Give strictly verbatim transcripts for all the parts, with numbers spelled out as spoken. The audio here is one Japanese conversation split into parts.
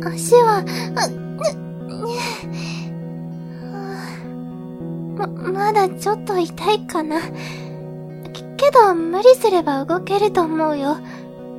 足は、ま、まだちょっと痛いかな。けど無理すれば動けると思うよ。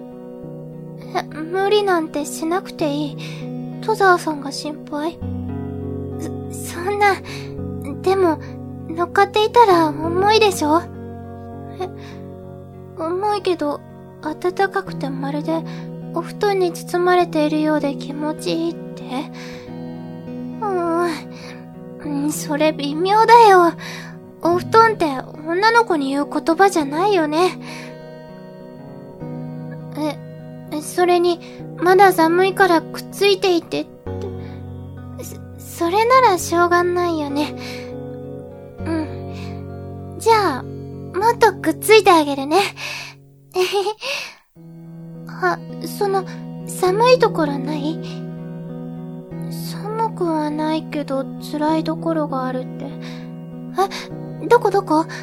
無理なんてしなくていい。戸沢さんが心配。そ、そんな、でも、乗っかっていたら重いでしょ？え、重いけど、暖かくてまるで、お布団に包まれているようで気持ちいいって？うーん、それ微妙だよ。お布団って女の子に言う言葉じゃないよね。え、それに、まだ寒いからくっついていてって。そ、それならしょうがないよね。うん。じゃあ、もっとくっついてあげるね。えへへ。あ、その、寒いところない？寒くはないけど、辛いところがあるって。え、どこどこ？って、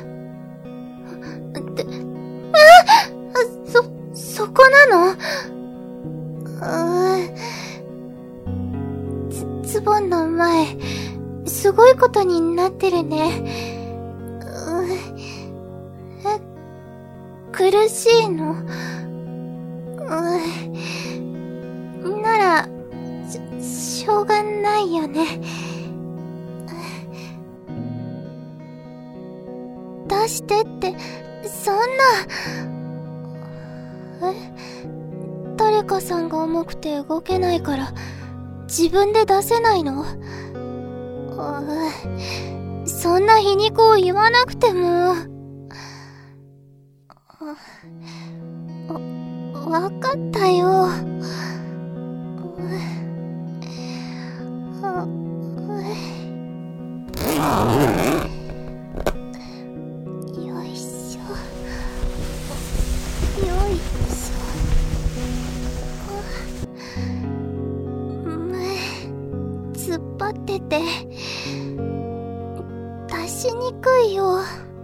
あ！そ、そこなの？うーん。つ、ズボンの前、すごいことになってるね。うー、え、苦しいの？うー、なら、し、しょうがないよね。出してって、そんな。え？誰かさんが重くて動けないから、自分で出せないの？う、そんな皮肉を言わなくても。わ、わかったよ。突っ張ってて出しにくいよ。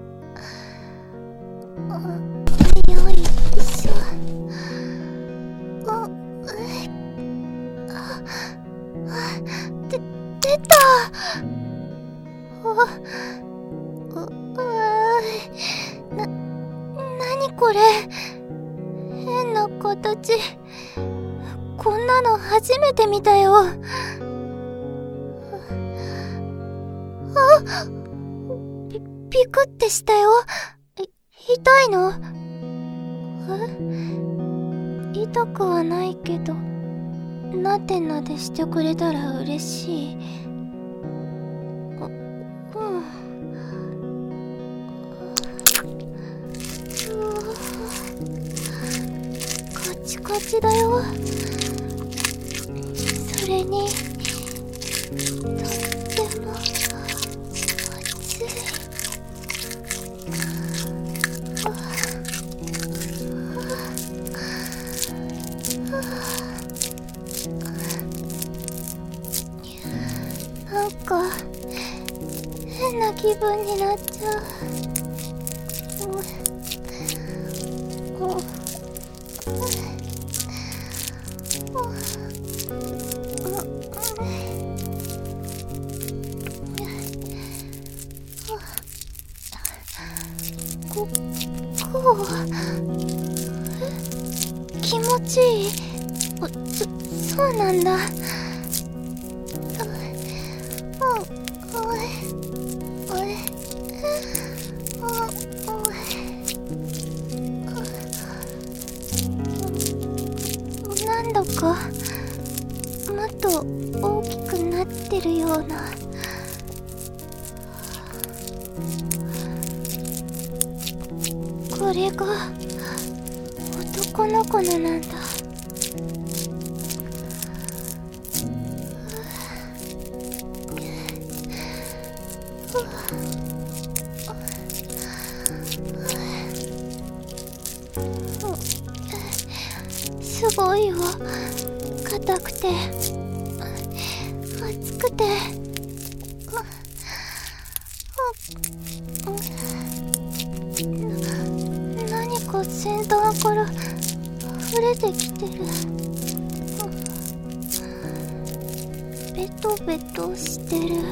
よいしょ。あ、あ、あ、で、出た。あ、あ、な、なにこれ。変な形。こんなの初めて見たよ。あ、び、びくってしたよ。い、痛いの？え？痛くはないけど、なでなでしてくれたら嬉しい。う、うん。うわ、カチカチだよ。それに、とっても、なんか変な気分になっちゃう。こ、こう、気持ちいい。そ、そうなんだ。なんだかもっと大きくなってるような。これが男の子のなんだ。すごいよ。硬くて熱くて、な、何か先端から溢れてきてる。 ベトベトしてる。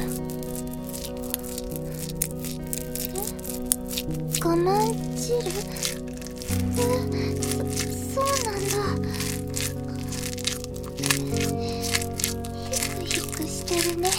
え、我慢汁？え、そ、そうなんだ。ヒクヒクしてるね。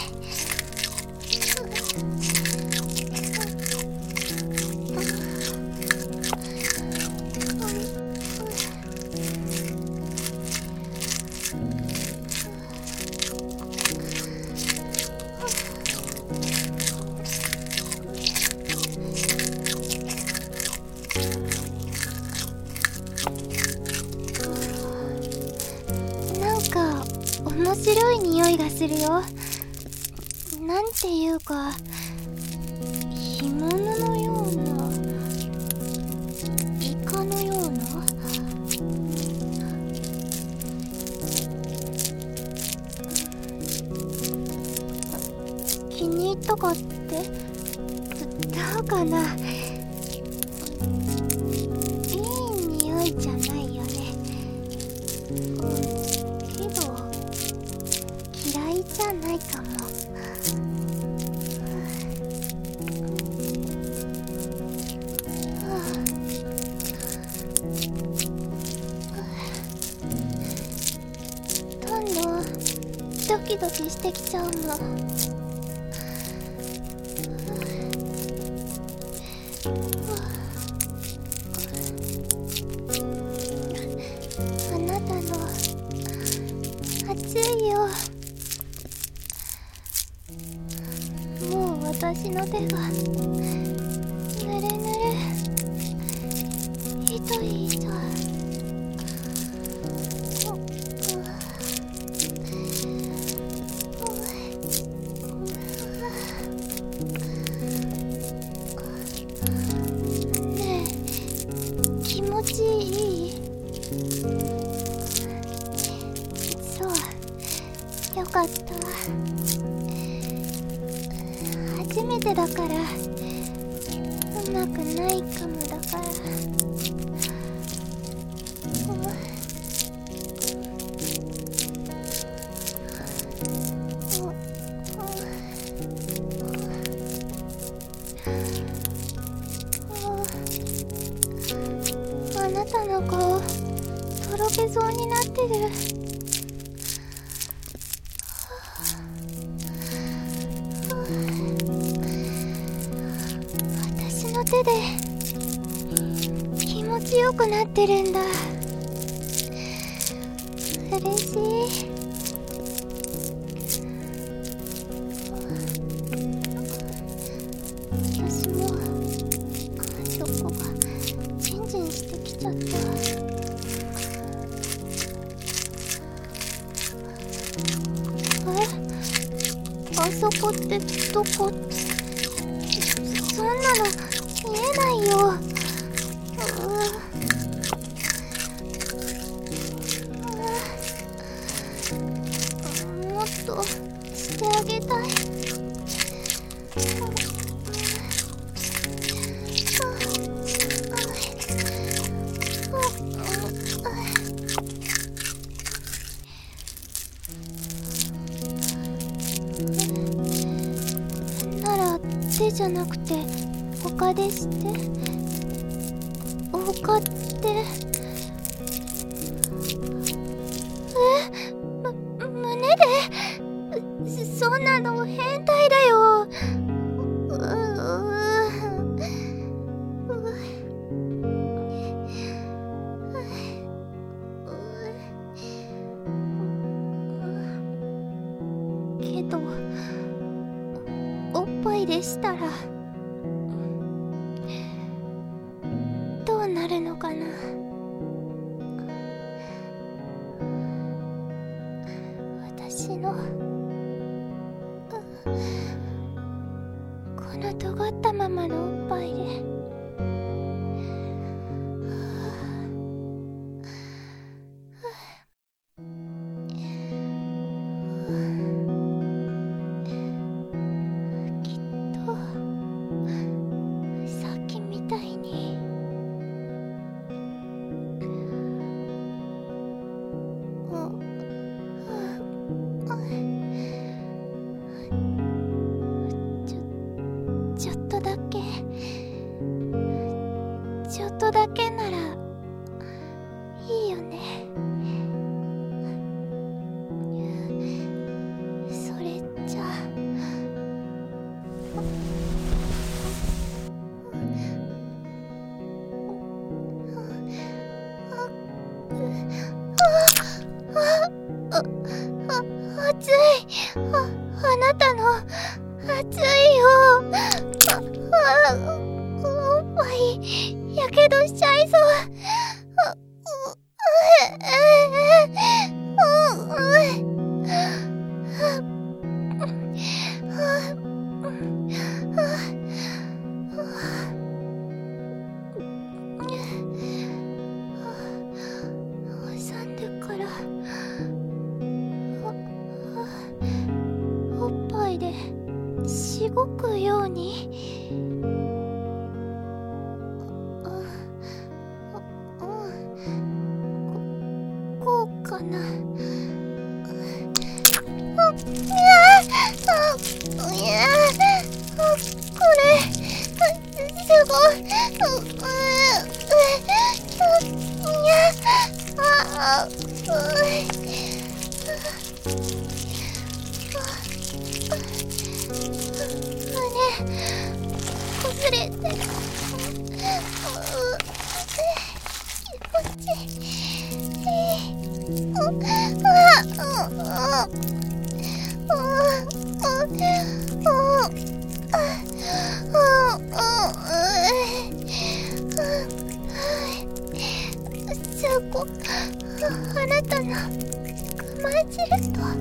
面白い匂いがするよ。なんていうか、干物のような、イカのような。気に入ったかって？どうかな。いい匂いじゃないよね。けど嫌いじゃないかも。どんどんドキドキしてきちゃうの。あなたの熱いよ。もう私の手がぬるぬる、糸糸。ねえ、気持ちいい？そう、よかった。初めてだからうまくないかもだから。あなたの顔とろけそうになってる。私の手で気持ちよくなってるんだ。嬉しい。私もそこがジンジンしてきちゃった。え？あそこってどこ？そんなの見えないよ。もっとしてあげたい。なら手じゃなくて他でして。他って、え、む、胸で？そんなの変態だよ。うけどおっぱいでしたらどうなるのかな。私のこの尖ったままのおっぱいできっとさっきみたいにああとだけならいいよね。それじゃあ暑い。あ、あなたの暑いよ。あ、あ、おっぱいやけどしちゃいそう。あ、う、う、う、う、挟んでからおっぱいでしごくように。こうかな。あ、いやあ、いやあ、これすごい。いやあ、うい。こすれて気持ちいい。ああなたのくま汁と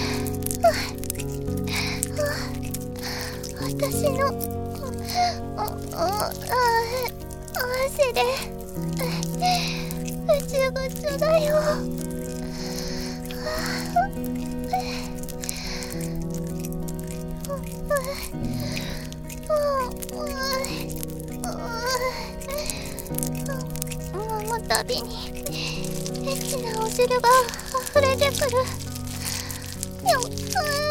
私の汗でぐちゅぐちゅだよ。揉むたびにエッチなお汁が溢れてくる。よっ、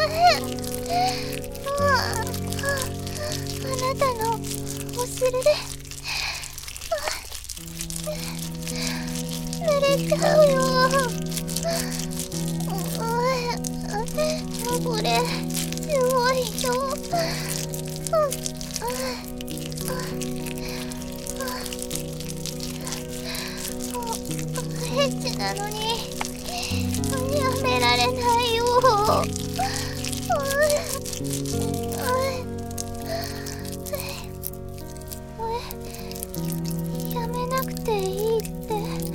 あなたのお汁で濡れちゃうよ。これすごいよ。エッチなのにやめられないよ。やめなくていいって。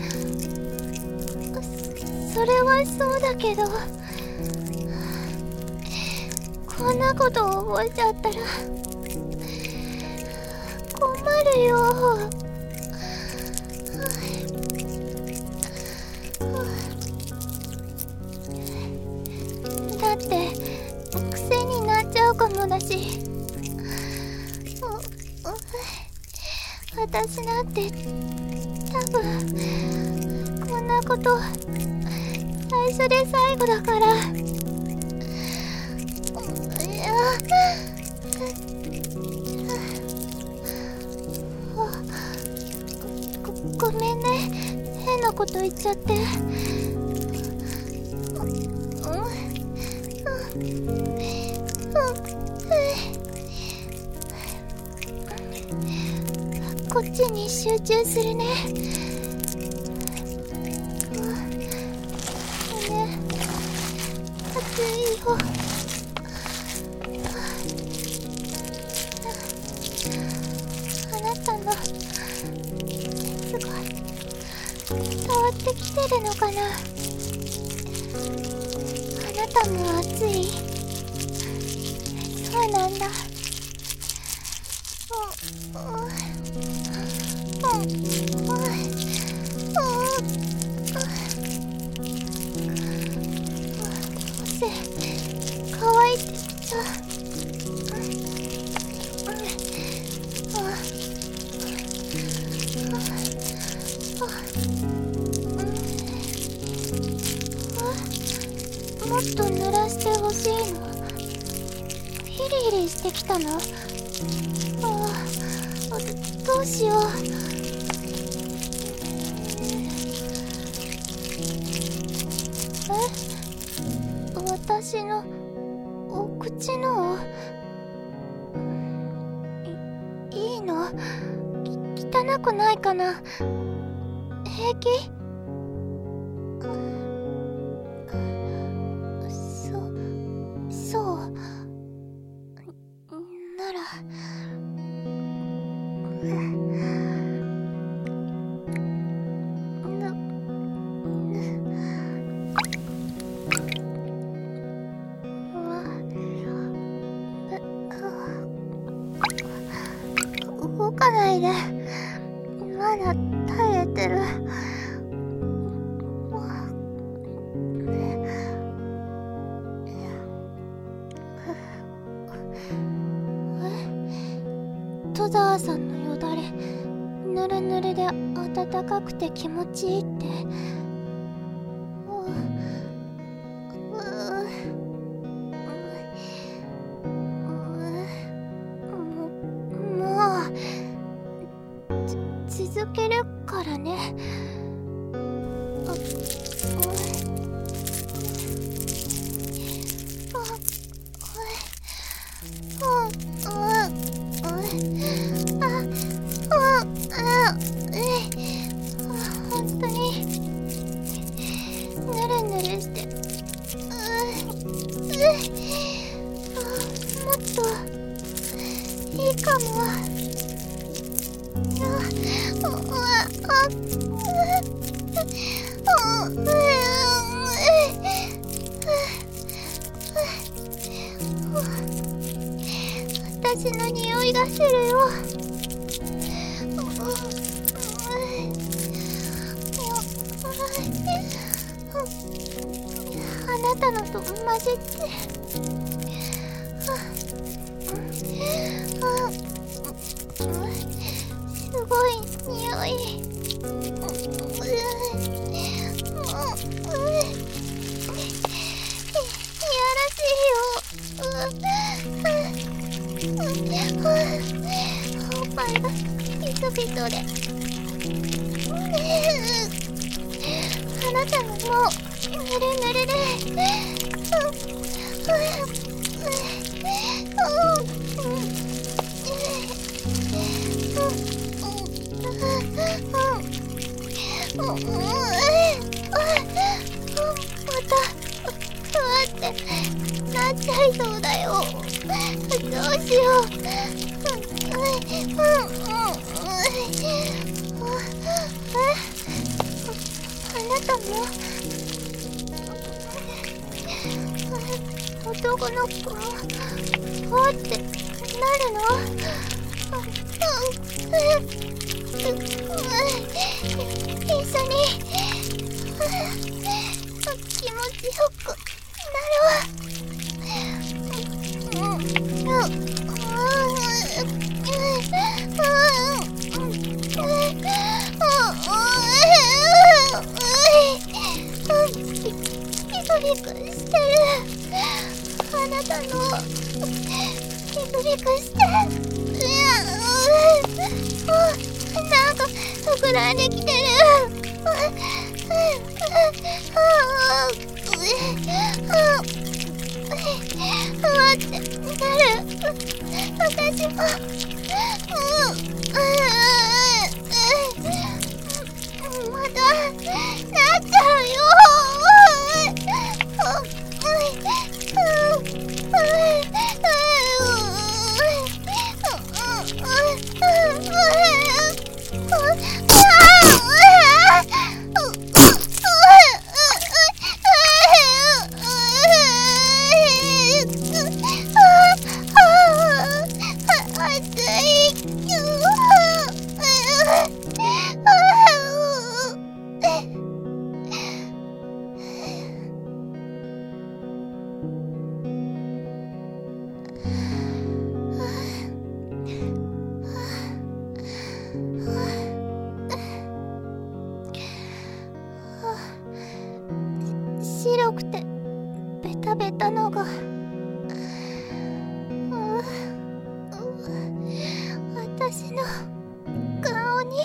それはそうだけど、こんなこと覚えちゃったら困るよ。だって癖になっちゃうかもだし。私なんて多分こんなこと最初で最後だから。いやご、ごめんね、変なこと言っちゃって。こっちに集中するね。ね、暑いよ。あなたの熱が伝わってきてるのかな。あなたも暑い。そうなんだ。汗乾いてきた。もっと濡らしてほしいの。ヒリヒリしてきたの。ああ、どうしよう。 私のお口のい、いいの？き汚くないかな？平気？そ、そうなら動かないで。まだ耐えてる。戸沢さんのよだれぬるぬるで暖かくて気持ちいいって。続けるからね。本当にぬるぬるして、もっといいかも。私の匂いがするよ。あなたのと混じってすごい匂い。いやらしいよ。おっぱいがピトピトで。あなたのもうぬるぬるで。またふわってなっちゃいそうだよ。どうしよう。あなたも男の子もふわってなるの？一緒に気持ちよくなるわ。ピクピクしてる。あなたのピクピクして、なんか膨らんできてる。ふわってなる。私もまだなっちゃうよ。白くてベタベタのが、私の顔に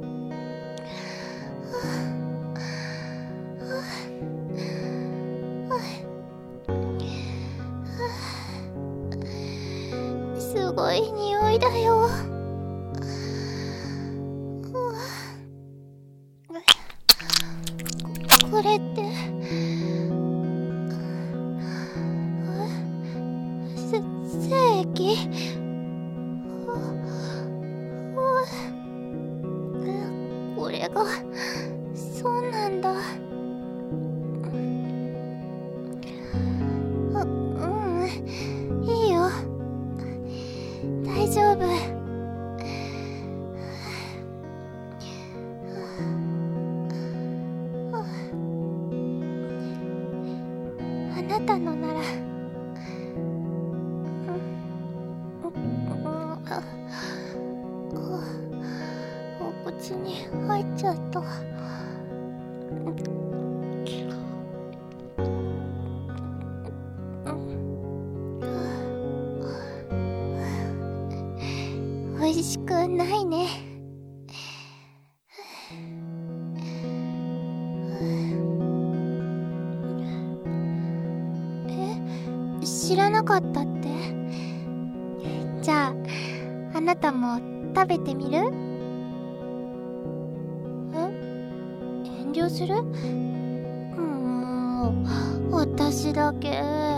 あこれって、せ、精液？これが、そうなんだ。あ、うん、いいよ。大丈夫。あなたのなら、お口に入っちゃった。美味しくないね。え、知らなかったって？じゃあ、あなたも食べてみる？え？遠慮する？うーん、私だけ。